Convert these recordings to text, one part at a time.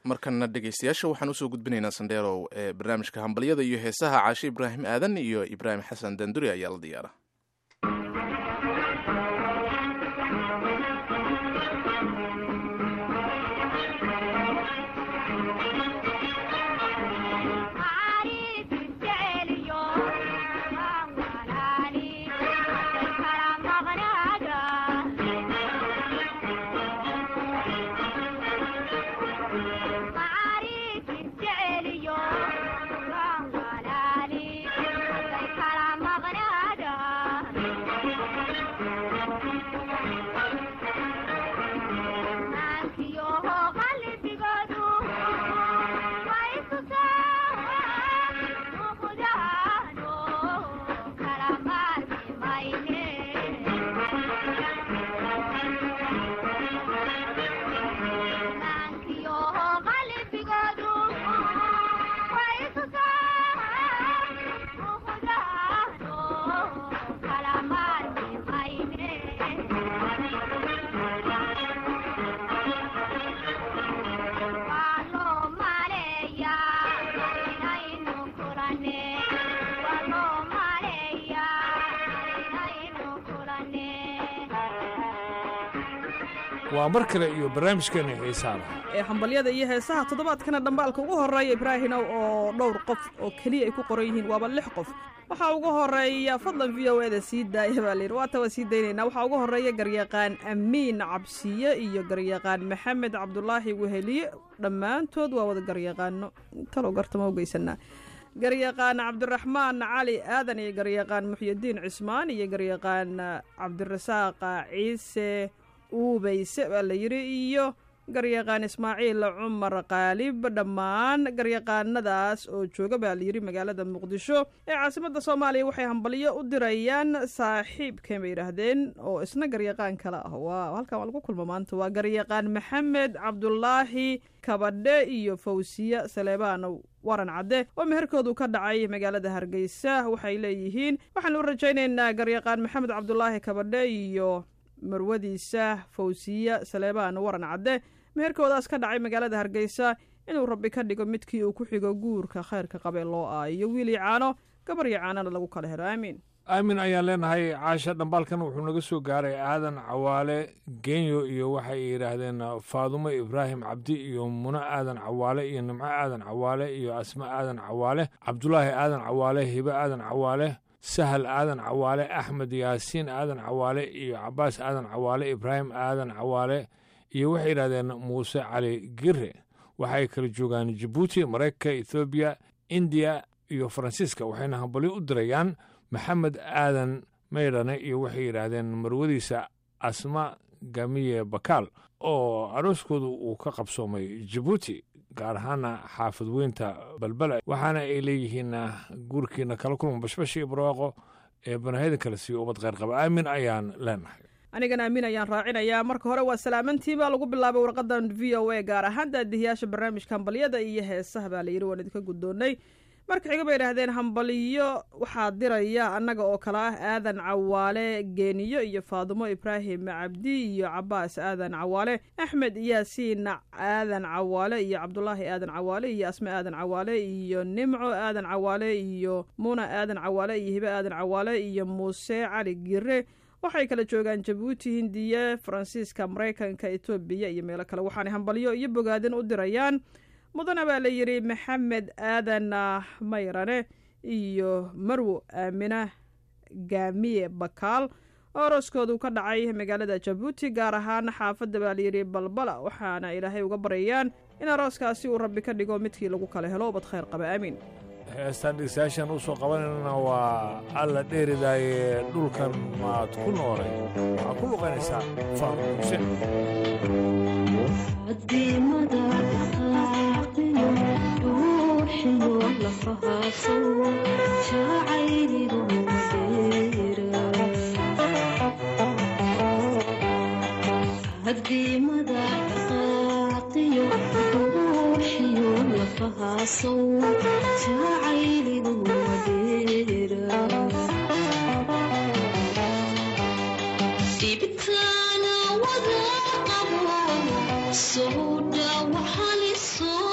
markana dhegeystayaasha waxaan usoo gudbinaynaa sandheerow ee barnaamijka hambalyada iyo heesaha caashe ibraahim aadan iyo ibraahim xasan danduri ayaa la diyaara. waa mar kale iyo barnaamijkeena xiisaha ee hambalyada iyo heesaha toddobaadkana dhambaalka ugu horeeya ibraahinow oo dhowr qof oo keliya ay ku qoran yihiin waaba 6 qof. waxaa ugu horeeya fadlan v o eda sii daaya baa layidhi waata waa sii daynaynaa. waxaa ugu horeeya garyaqaan amiin cabsiye iyo garyaqaan maxamed cabdulaahi weheliye, dhammaantood waa wada garyaqaano talow gartama u geysanaa. garyaqaan cabdiraxmaan cali aadan iyo garyaqaan muxyidiin cismaan iyo garyaqaan cabdirasaaq ciise uubayse baa la yidhi iyo garyaqaan ismaaciil cumar qaalib, dhammaan garyaqaanadaas oo jooga baa layidhi magaalada muqdisho ee caasimadda soomaaliya waxay hambalyo u dirayaan saaxiibkeen bay yidhaahdeen oo isna garyaqaan kale ah. waa halkan waa lagu kulma maanta. waa garyaqaan maxamed cabdulaahi kabadhe iyo fawsiye saleebaan waran cadde oo meherkoodu ka dhacay magaalada hargeysa. waxay leeyihiin waxaanu rajaynaynaa garyaqaan maxamed cabdulaahi kabadhe iyo marwadiisa fawsiye saleebaan waran cadde meherkoodaas ka dhacay magaalada hargeysa inuu rabbi ka dhigo midkii uu ku xigo guurka khayrka qabee loo aayo wiil iyo caano gabar iyo caanana lagu kala helo. aamiin aamin ayaan leenahay. caasha dhambaalkan wuxuu naga soo gaaray aadan cawaale genyo iyo waxay yidhaahdeen faadumo ibraahim cabdi iyo muno aadan cawaale iyo nimco aadan cawaale iyo asma aadan cawaale, cabdulaahi aadan cawaale, hibe aadan cawaale, sahal aadan cawaale, axmed yaasiin aadan cawaale iyo cabaas aadan cawaale, ibraahim aadan cawaale iyo waxay yidhahdeen muuse cali gire. waxay kala joogaan jabuuti, maraykanka, ethoobiya, indiya iyo faransiiska. waxayna hambalyo u dirayaan maxamed aadan maydhane iyo waxay yidhaahdeen marwadiisa asma gamiye bakaal oo arooskoodu uu ka qabsoomay jabuuti, gaar ahaana xaafid weynta balbala. waxaana ay leeyihiin guurkiina kala kulma bashbash iyo barwaaqo ee banahida kale siiyo ubad kheyr qaba. aamin ayaan leenahay. anigana aamin ayaan raacinayaa. marka hore waa salaamantii baa lagu bilaabay warqadan v o a gaar ahaan daadihiyaasha barnaamijka hambalyada iyo heesaha baa layidhi waan idinka guddoonnay. marka xiga bay yidhaahdeen hambalyo waxaa diraya annaga oo kale ah aadan cawaale geeniyo iyo faadumo ibraahim cabdi iyo cabaas aadan cawaale, axmed yaasiin aadan cawaale iyo cabdulaahi aadan cawaale iyo asme aadan cawaale iyo nimco aadan cawaale iyo muna aadan cawaale iyo hibe aadan cawaale iyo muuse cali gire. waxay kala joogaan jabuuti, hindiya, faransiiska, maraykanka, etoobiya iyo meelo kale. waxaanay hambalyo iyo bogaadin u dirayaan mudana baa la yidhi maxamed aadan mayrane iyo marwo aamina gaamiye bakaal oo arooskoodu ka dhacay magaalada jabuuti, gaar ahaan xaafadda baa layidhi balbala. waxaana ilaahay uga baryayaan in arooskaasi uu rabbi ka dhigo midkii lagu kala helo ubad khayr qaba. aamiin. heestaan dhegeystayaashaan u soo qabanayna waa alla dheeridaaye dhulkan maad ku noolay. waxaa ku luqanaysaa faaruq xuseen. Soda waxaan isoo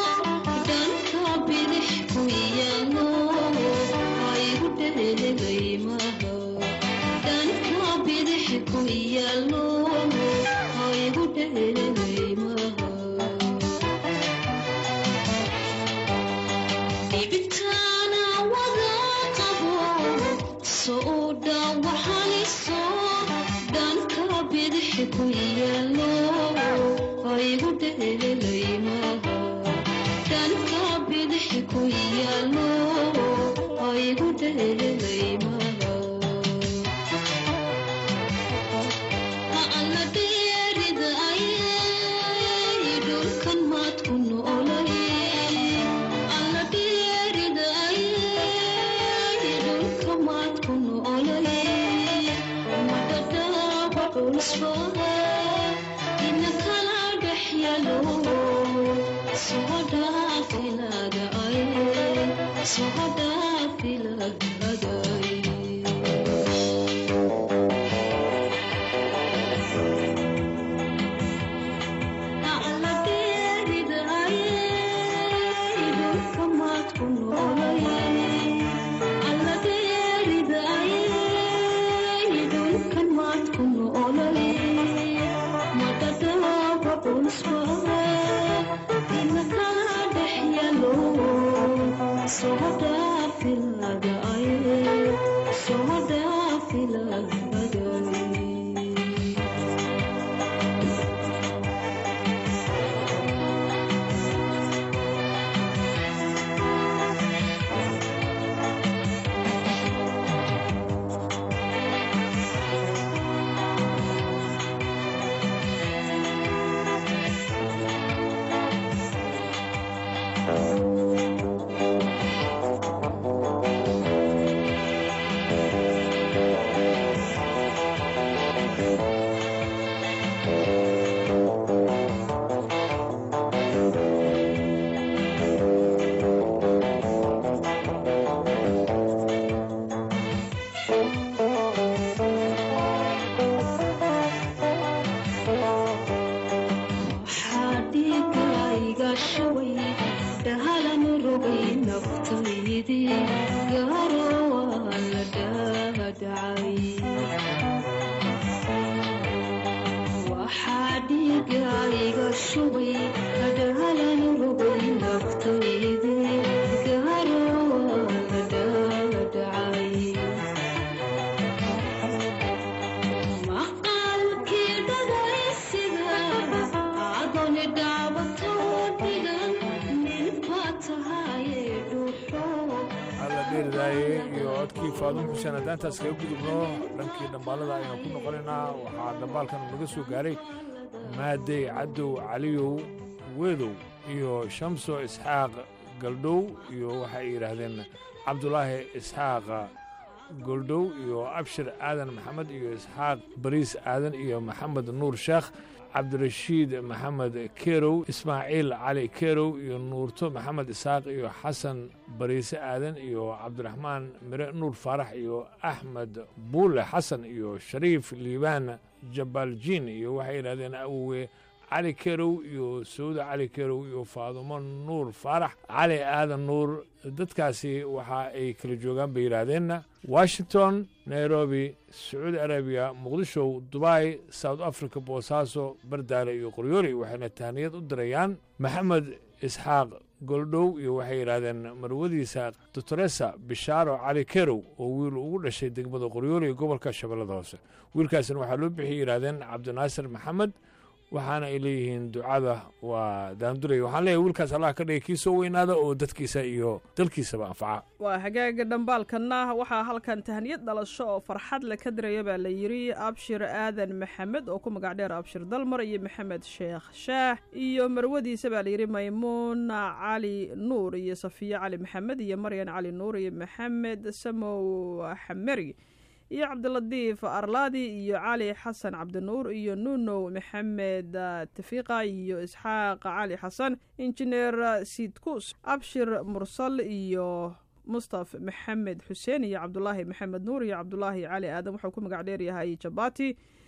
faadum xuseen haddaantaas kaga gudubno dhankii dhambaalada ayaan ku noqonaynaa waxaa dhambaalkan naga soo gaaray maadey cadow caliyow weedow iyo shamso isxaaq galdhow iyo waxay yidhaahdeen cabdulaahi isxaaq goldhow iyo abshir aadan maxamed iyo isxaaq bariis aadan iyo maxamed nuur sheekh cabdirashiid maxamed kerow ismaaciil cali kerow iyo nuurto maxamed isaaq iyo xasan bariise aadan iyo cabdiraxmaan mire nuur faarax iyo axmed buule xasan iyo shariif liibaan jabaaljiin iyo waxay yidhahdeen awowe cali kerow iyo sawda cali kerow iyo faadumo nuur faarax cali aadan nuur dadkaasi waxa ay kala joogaan bay yidhaahdeenna washington nairobi sacuudi arabiya muqdisho dubai south africa boosaaso bardaale iyo qoryooli waxayna tahniyad u dirayaan maxamed isxaaq goldhow iyo waxay yidhaahdeen marwadiisa doctoresa bishaaro cali kerow oo wiil ugu dhashay degmada qoryooli ee gobolka shabeellada hoose wiilkaasina waxaa loo bixiyay yidhaahdeen cabdinaasir maxamed waxaana ay leeyihiin ducada waa daanduray waxaan leeyahay wiilkaas allah ka dhigay kii soo weynaada oo dadkiisa iyo dalkiisaba anfaca waa hagaaga dhambaalkanna waxaa halkan tahniyad dhalasho oo farxad le ka diraya baa la yidhi abshir aadan maxamed oo ku magac dheer abshir dalmar iyo maxamed sheekh shaah iyo marwadiisa baa layidhi maymuuna cali nuur iyo safiya cali maxamed iyo maryan cali nuur iyo maxamed samow xameri iyo cabdiladiif arlaadi iyo cali xasan cabdinuur iyo nunow maxamed tafiiqa iyo isxaaq cali xasan injineer siidkus abshir mursal iyo mustaf maxamed xuseen iyo cabdulaahi maxamed nuur iyo cabdulaahi cali aadan wuxuu ku magac dheer yahay jabati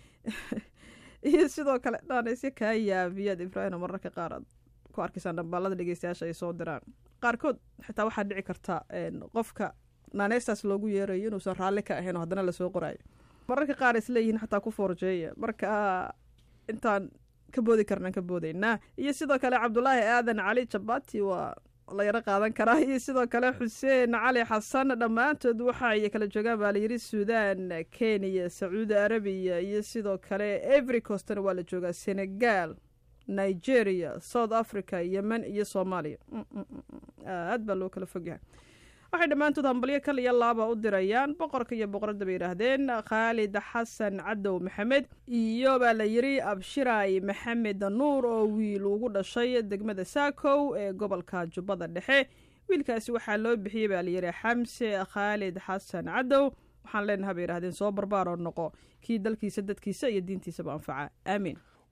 iyo sidoo kale dhaanaysyo kaa yaabiyaad ibraahim mararka qaar aad ku arkaysaan dhambaalada dhegeystayaasha ay soo diraan qaarkood xitaa waxaa dhici karta qofka naaneystaas loogu yeerayo inuusan raalli ka ahayn oo haddana lasoo qoraayo mararka qaar isleeyihiin xataa ku foorjeeya marka intaan ka boodi karnaan ka boodaynaa iyo sidoo kale cabdulaahi aadan cali jabati waa la yaro qaadan karaa iyo sidoo kale xuseen cali xasan dhammaantood waxa ay kala joogaan baa layidhi suudaan kenya sacuudi arabiya iyo sidoo kale every coastna waa la joogaa senegal nigeria south africa yemen iyo soomaaliya aad baa loo kala fogyahay waxay dhammaantood hambalyo kal iyo laaba u dirayaan boqorka iyo boqoradda bay yidhaahdeen khaalid xasan cadow maxamed iyo baa la yidhi abshiray maxamed nuur oo wiil ugu dhashay degmada saakow ee gobolka jubbada dhexe wiilkaasi waxaa loo bixiyey baa layidhi xamse khaalid xasan cadow waxaan leenaha bay yidhahdeen soo barbaaroo noqo kii dalkiisa dadkiisa iyo diintiisaba anfaca aamiin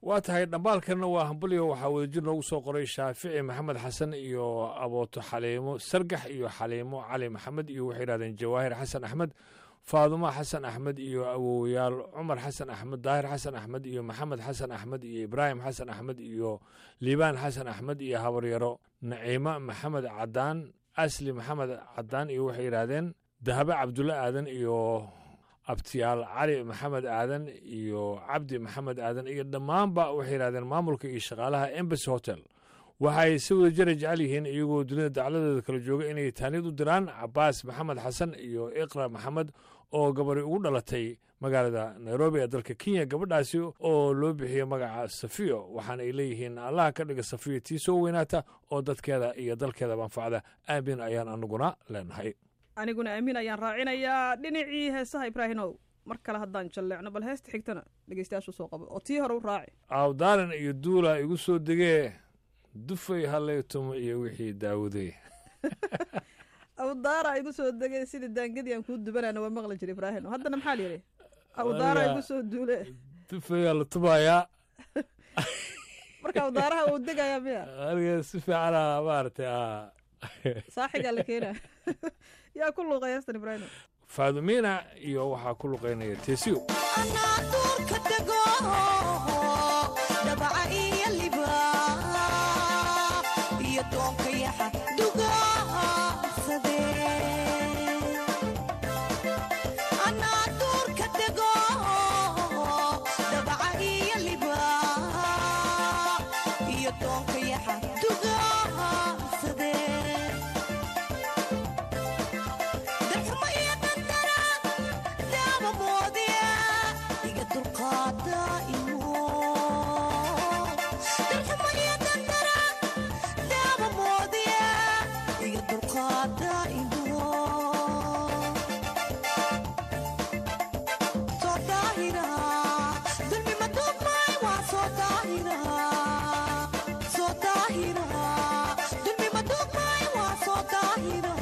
waa tahay dhambaalkanna waa hambalyo waxaa wadajir noogu soo qoray shaafici maxamed xasan iyo abooto xaliimo sargax iyo xaliimo cali maxamed iyo waxay yidhahdeen jawaahir xasan axmed faadumo xasan axmed iyo awowayaal cumar xasan axmed daahir xasan axmed iyo maxamed xasan axmed iyo ibraahim xasan axmed iyo liibaan xasan axmed iyo habaryaro naciimo maxamed cadaan asli maxamed cadaan iyo waxay yidhaahdeen dahabe cabdulle aadan iyo abtiyaal cali maxamed aadan iyo cabdi maxamed aadan iyo dhammaanba waxay yidhahdeen maamulka iyo shaqaalaha embassy hotel waxay si wada jira jecel yihiin iyagoo dunida dacladooda kala jooga inay taaniyad u diraan cabaas maxamed xasan iyo iqra maxamed oo gabari ugu dhalatay magaalada nairobi ee dalka kenya gabadhaasi oo loo bixiyey magaca safiyo waxaana ay leeyihiin allaha ka dhiga safiyo tii soo weynaata oo dadkeeda iyo dalkeeda manfacda aamin ayaan anaguna leenahay aniguna aamin ayaan raacinayaa dhinacii heesaha ibraahimow mar kale haddaan jalleecno bal heesta xigtana dhegeystayaashu soo qabo oo tii hore u raaci awdaaran iyo duula igu soo degee dufay haleytumo iyo wixii daawuday awdaara igu soo degay sidii daangadii aan kuu dubanana waa maqli jira ibraahim haddana maxaa layidhi awdaara igu soo duule dufayaa la tubayaa marka awdaaraha uu degayaa miya aniga si fiicana maaragtay saaxigaa la keenaa yaa ku luuqay heestan ibraahim faadumina iyo waxaa ku luqaynaya teesiyo anaa duurka dego dhabaca iyo liba iyo doonka yaxa dugaasade anaa duurka dego dhabaca iyo liba iyo doonka yaxa dugaasade darxuma iyo dandara daaba moodiya iga dulqaada imo darxuma iyo dandara daaba moodiya iga dulqaada imo soo daahira dulmi ma duubmay waa soo daahira soo daahira dulmi ma duubmay waa soo daahira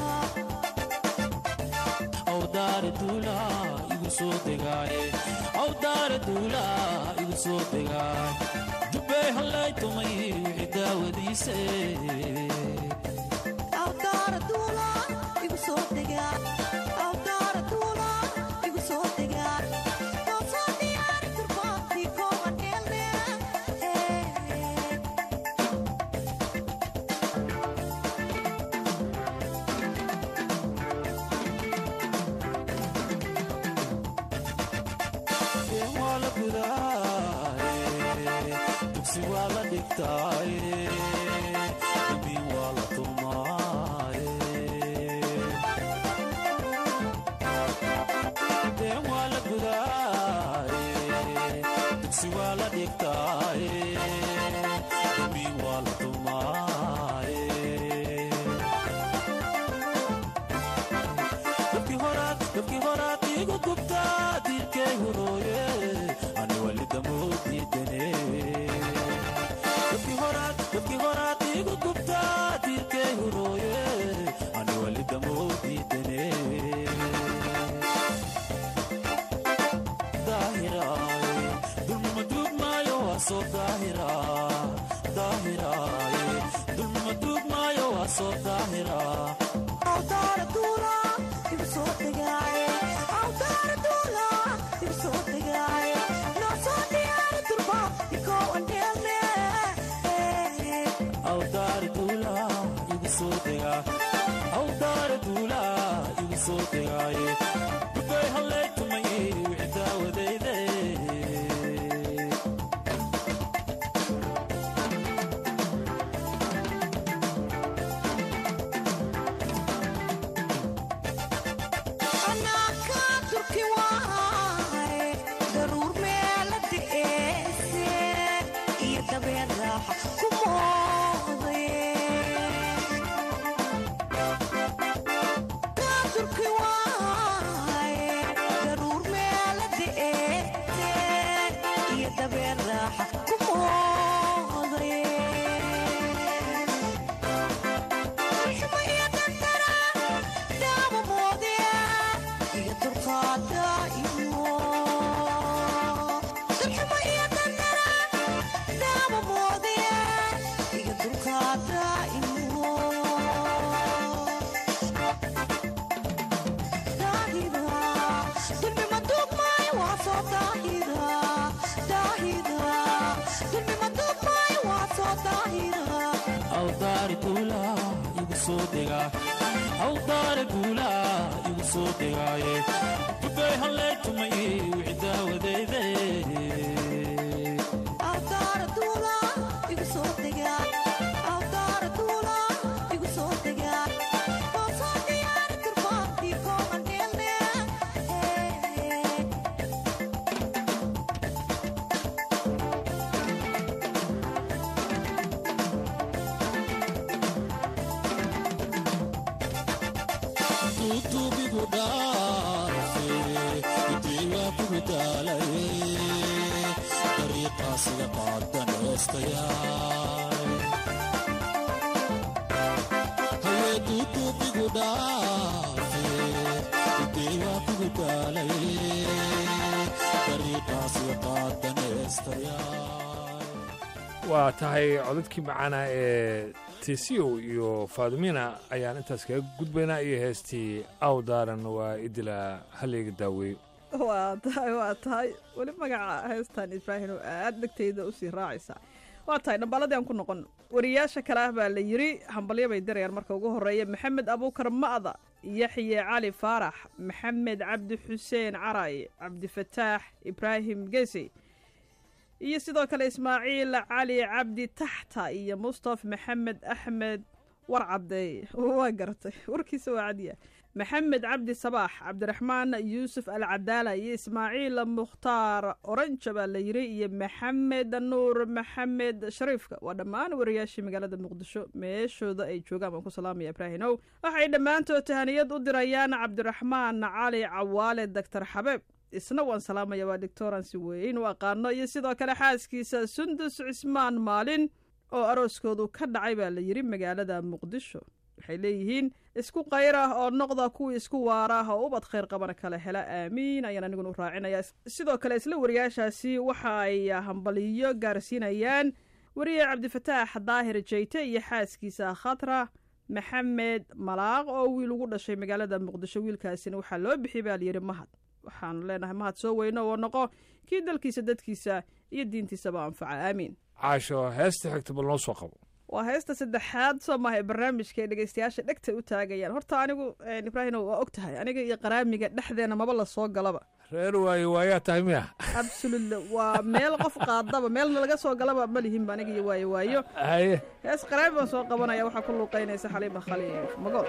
awdaara duula igu soo degaaye awdaara duula igu soo degaay dubbay hallay tumay wixii daawadiise awdaara duula igu soo degaa awdaara duula igu soo degaa oo soo diyaari turbaantii kooban eelne been waa la gudaaye dugsi waa la dhigtaaye damiin waa la tumaaye been waa la gudaaye dugsi waa la dhigtaaye damiin waa la tumaaye dabkii horaad igu gubtaa diirkay hurooye ani walidamoodiidane dabkii horaad igu gubtaa diirkay hurooye ani walidamoodiidane daahiraaye dulmima duugmaayo waa soo daahiraaye dulmima duugmaayo waa soo daahiraa awdaara duula igu soo degaaye awdaara duula igu soo degaaye noo soo diyaari turbaantii kooban eelne awdaara duula igu soo degaa awdaara duula igu soo degaaye dubbay hallay tumay wixii daawadayde anaa kaa turki waaye daruur meela de'eese iyo dabeen raaxa ku moodaye kaa turki waaye daara duula igu soo degaa aw daara duula igu soo degaaye dubay halleetumay wixii daawadeyde awdaara duula igu soo degaa awdaara duula igu soo degaa oo soo diyaari karbaantii kooban dheelne tuutuubigu dhaafe idiiwaa kugu daalaye dariiqaasiga qaadaneestayaay haye tuutuubigu dhaafe idiiwaa kugu daalaye dariiqaasiga qaadaneestayaay waa tahay codadkii macaana ee tisiyow iyo faadumina ayaan intaas kaga gudbaynaa iyo heestii aw daaran waa idila hallayga daaweeyo waa tahay weli magaca heestan ibraahim oo aad dhegtayda usii raacaysa waa tahay dhambaaladii aan ku noqon wariyaasha kale ah baa la yidhi hambalyo bay dirayaan marka ugu horreeya maxamed abuukar ma'da yaxye cali faarax maxamed cabdi xuseen caray cabdifataax ibraahim gesi iyo sidoo kale ismaaciil cali cabdi taxta iyo mustafa maxamed axmed warcabde waa garatay warkiisa waa cadiya maxamed cabdi sabaax cabdiraxmaan yuusuf alcadaala iyo ismaaciil mukhtaar orange baa la yiri iyo maxamed nuur maxamed shariifka waa dhammaan wariyaashii magaalada muqdisho meeshooda ay joogaan baan ku salaamaya ibraahinow waxay dhammaantood tahaniyad u dirayaan cabdiraxmaan cali cawaale doctor xabeeb isna waan salaamaya waa doctoransi weyn u aqaano iyo sidoo kale xaaskiisa sundus cismaan maalin oo arooskoodu ka dhacay baa la yiri magaalada muqdisho waxay leeyihiin isku qayr ah oo noqda kuwii isku waara ah oo ubad khayr qabana kala hela aamiin ayaan aniguna u raacinaya sidoo kale isla wariyaashaasi waxa ay hambaliyo gaarsiinayaan wariye cabdifataax daahir jeyte iyo xaaskiisa khatra maxamed malaaq oo wiil ugu dhashay magaalada muqdisho wiilkaasina waxaa loo bixiyay baa layidhi mahad waxaanu leenahay mahad soo weyno oo noqo kii dalkiisa dadkiisa iyo diintiisaba anfaca aamiin caasho heesta xigta bal noo soo qabo waa heesta saddexaad soo maaha barnaamijka ee dhegaystayaasha dhegta u taagayaan horta anigu ibraahim waa og tahay aniga iyo qaraamiga dhexdeena maba la soo galaba reer waayo waayaa tahay miya absolutely waa meel qof qaadaba meelna laga soo galaba ma lihinba aniga iyo waayo haye hees qaraami baan soo qabanaya waxaa ku luuqaynaysa xaliima khaliif magool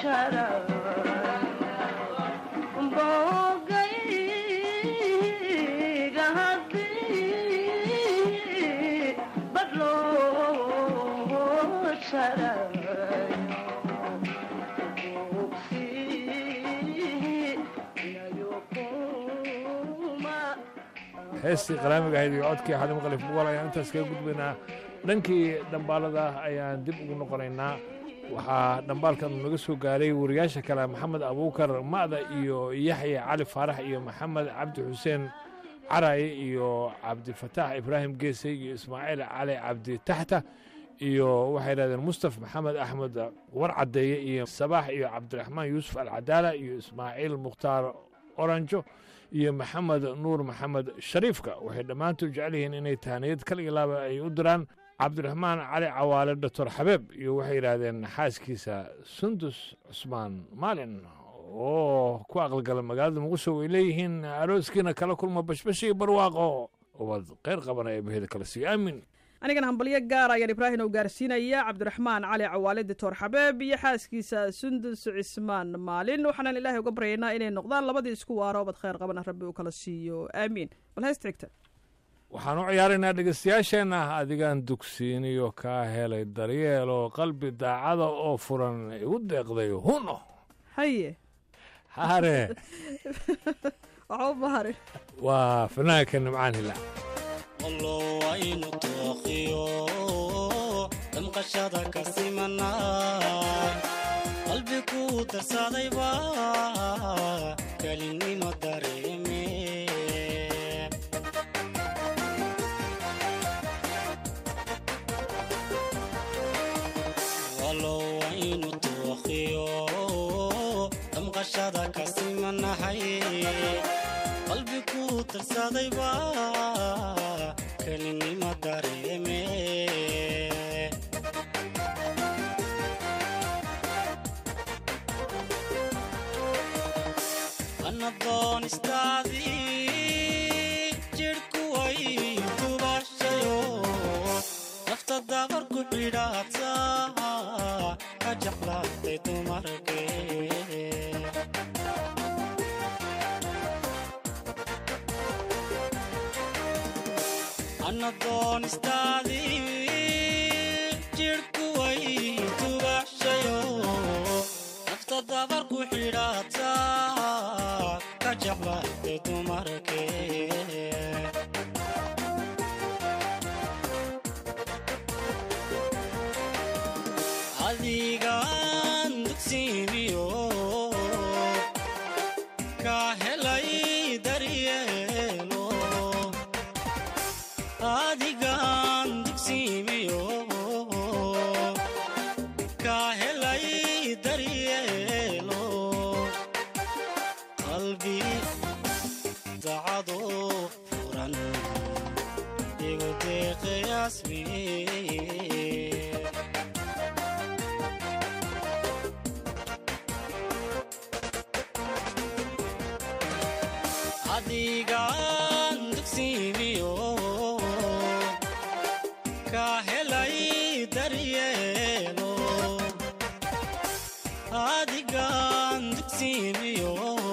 heestii qalaamiga ahayd iyo codkii xalim qalif bugal ayaan intaas kaga gudbaynaa dhankii dhambaalada ayaan dib ugu noqonaynaa waxaa dhambaalkan naga soo gaaray wariyaasha kale maxamed abuukar ma'da iyo yaxya cali faarax iyo maxamed cabdi xuseen caraye iyo cabdifataax ibraahim geesey iyo ismaaciil cali cabdi taxta iyo waxay yidhahdeen mustaf maxamed axmed warcadeeye iyo sabaax iyo cabdiraxmaan yuusuf alcadaala iyo ismaaciil mukhtaar oranjo iyo maxamed nuur maxamed shariifka waxay dhammaantood jecel yihiin inay tahaniyad kal iyo laaba ay u diraan cabdiraxmaan cali cawaale doctor xabeeb iyo waxay yidhaahdeen xaaskiisa sundus cusmaan maalin oo ku aqalgala magaalada muqdisho way leeyihiin arooskiina kala kulma bashbashi barwaaqo ubad kheyr qabana ee bahida kala siiyo aamin anigana hambalyo gaar ayaan ibraahim oo gaarsiinaya cabdiraxmaan cali cawaale doctor xabeeb iyo xaaskiisa sundus cismaan maalin waxaanan ilaahay uga baryaynaa inay noqdaan labadii isku waaro ubad kheyr qabana rabbi uu kala siiyo aamiin bal heesta xigta waxaan u ciyaaraynaa dhegaystayaasheenna adigaan dugsiiniyo kaa helay daryeeloo qalbi daacada oo furan igu deeqday huno haye hare waxaa u bahare waa fanaanka nimcaan hilaac wallo aynu tooqiyo damqashada ka simana qalbi ku darsadayba kelinimo dareeme wallo aynu tooqiyo damqashada ka simanahay qalbi ku darsadayba kelinimo dareeme anadoon istaadii jirhku way dubashayo nafta dabar ku xidhaata ka jeclaatay dumarkee anadoon istaadii jirhku way dubashayo nafta dabar ku xidhaata ka jeclaatay dumarkee adigaan dugsiimiyo ka helay daryeelo adigaan dugsiimiyo ka helay daryeelo qalbi dacado furan igu deeqayasmiye adigaan dugsiimiyo ka helay daryeelo adigaan dugsiimiyo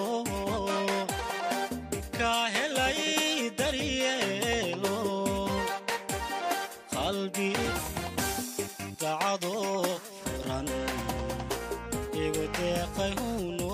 ka helay daryeelo qalbi dacado furan igu deeqay huno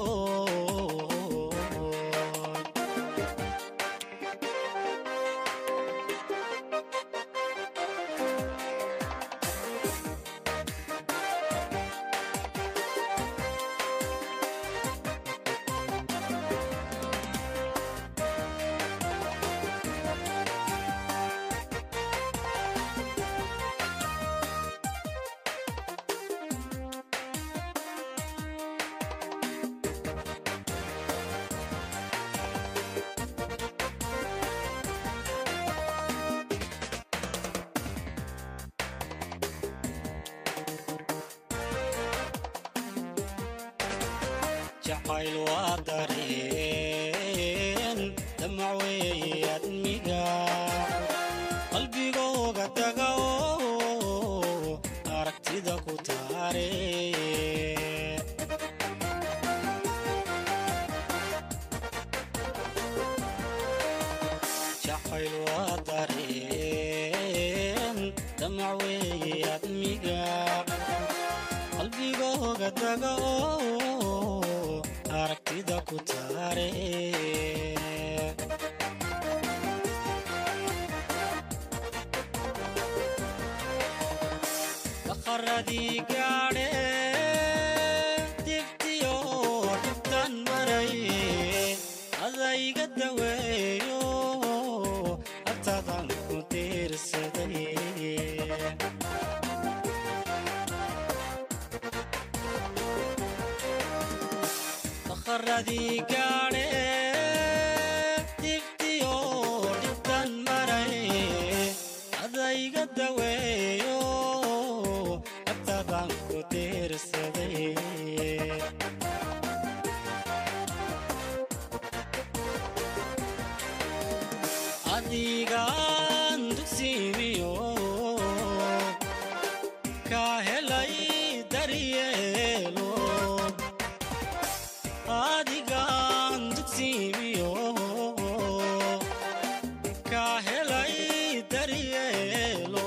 jacayl waa dareen damac weeye admiga qalbigooga taga oo aragtida ku taare isaga oo aragtida ku taare baqaradii gaadhe dibtiyo dhibtan maray adayga daweeyo agtadan ku diirsaday baqaradii gaadhe dibtiyo dhibtan maray adayga daweeyo agtadan ku diirsaday adigaan dugsiimiyo ka helay daryeelo adigaan dugsiimiyo ka helay daryeelo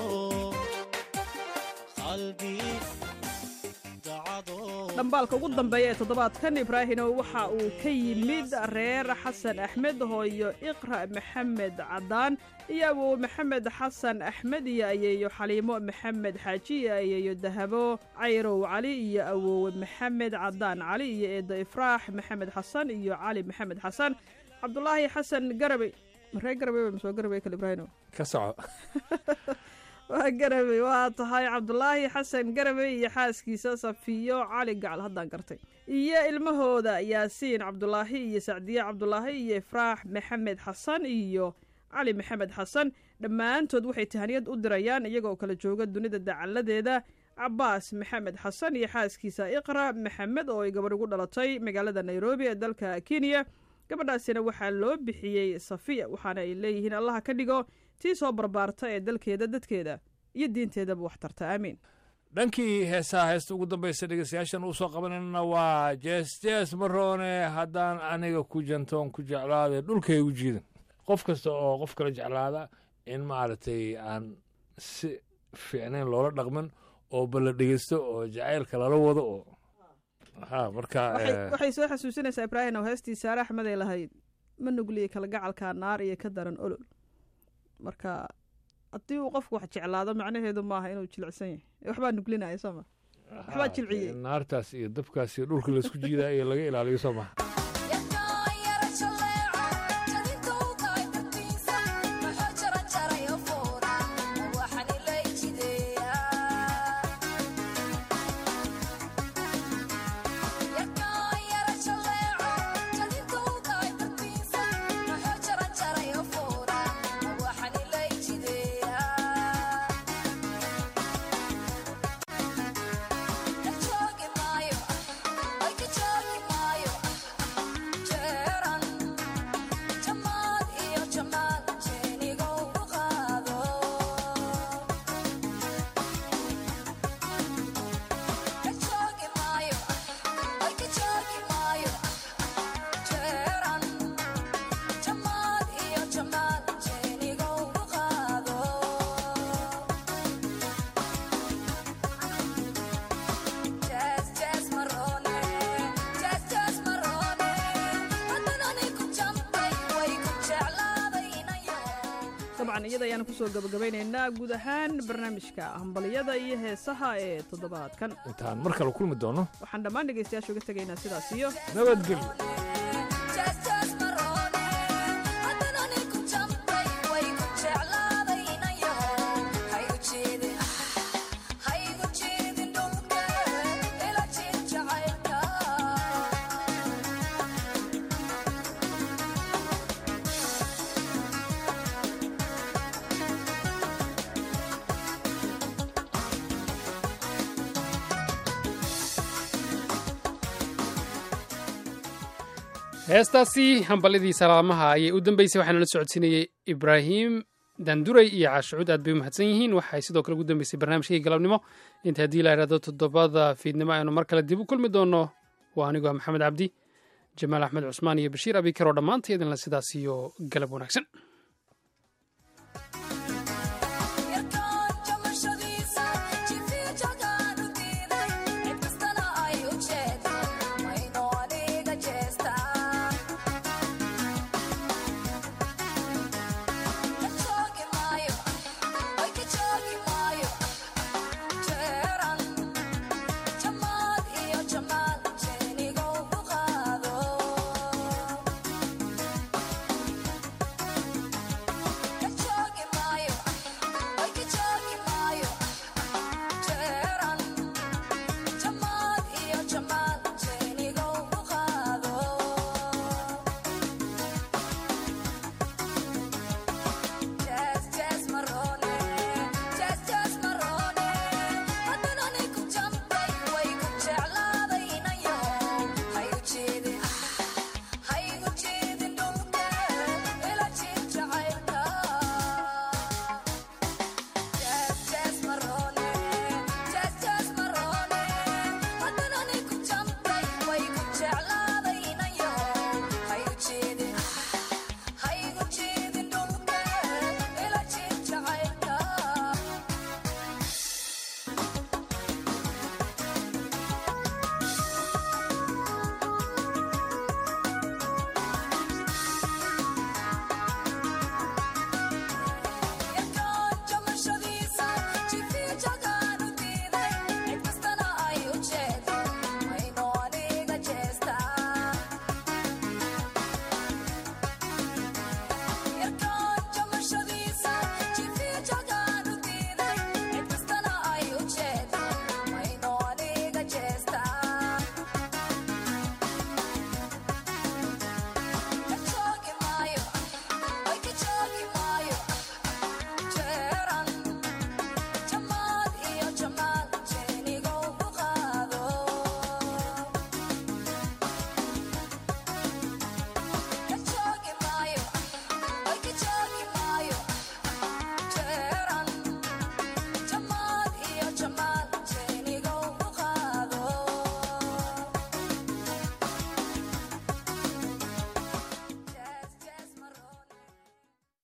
qalbi dacado dhambaalka ugu dambeeya ee toddobaadkan ibraahinow waxa uu ka yimid reer xasan axmed hooyo iqra maxamed cadaan iyo awowe maxamed xasan axmed iyo ayeeyo xaliimo maxamed xaaji iyo ayeeyo dahabo cayrow cali iyo awowe maxamed cadaan cali iyo eedo ifraax maxamed xasan iyo cali maxamed xasan cabdulaahi xasan garabey maree garabey masoo garabey kale ibraahinow ka soco waa garabey waa tahay cabdulaahi xasan garabey iyo xaaskiisa safiyo cali gacal haddaan gartay iyo ilmahooda yaasiin cabdulaahi iyo sacdiye cabdulaahi iyo ifraax maxamed xasan iyo cali maxamed xasan dhammaantood waxay tahaniyad u dirayaan iyagoo kala jooga dunida dacaladeeda cabaas maxamed xasan iyo xaaskiisa iqra maxamed oo ay gabadh ugu dhalatay magaalada nairobi ee dalka kenya gabadhaasina waxaa loo bixiyey safiya waxaana ay leeyihiin allaha ka dhigo tii soo barbaarta ee dalkeeda dadkeeda iyo diinteedaba wax tarta aamiin dhankii heesaha heesta ugu dambaysa dhegeystayaashan uu soo qabanayna waa jees maroone haddaan aniga ku jantoon ku jeclaada dhulkay u jiidan qof kasta oo qof kala jeclaada in maaragtay aan si fiicnayn loola dhaqmin oo balla dhegeysto oo jacaylka lala wado oo marka waxay soo xasuusinaysaa ibraahim oo heestii saare axmed ay lahayd ma nugliya kala gacalka naar iyo ka daran olol marka haddii uu qofku wax jeclaado macnaheedu maaha inuu jilicsan yahay waxbaa nuglinaya sooma waxbaa jilciyey naartaas iyo dabkaas iyo dhulka laisku jiidaa iyo laga ilaaliyo soo maha iyada ayaan kusoo gabagabaynaynaa guud ahaan barnaamijka hambaliyada iyo heesaha ee toddobaadkan intaan mar kale kulmi doono waxaan dhammaan dhegaystayaasha uga tegaynaa sidaas iyo nabadgelyo heestaasi hambalyadii salaamaha ayay u dambeysay waxaana la socodsiinayey ibraahim daanduray iyo caashucuud aad bay u mahadsan yihiin waxay sidoo kale ugu dambeysay barnaamijkii galabnimo inta haddii la ihahdo 7 fiidnimo aynu mar kale dib u kulmi doonno waa anigu ah maxamed cabdi jamaal axmed cusmaan iyo bashiir abikar oo dhammaanteedinla sidaas iyo galab wanaagsan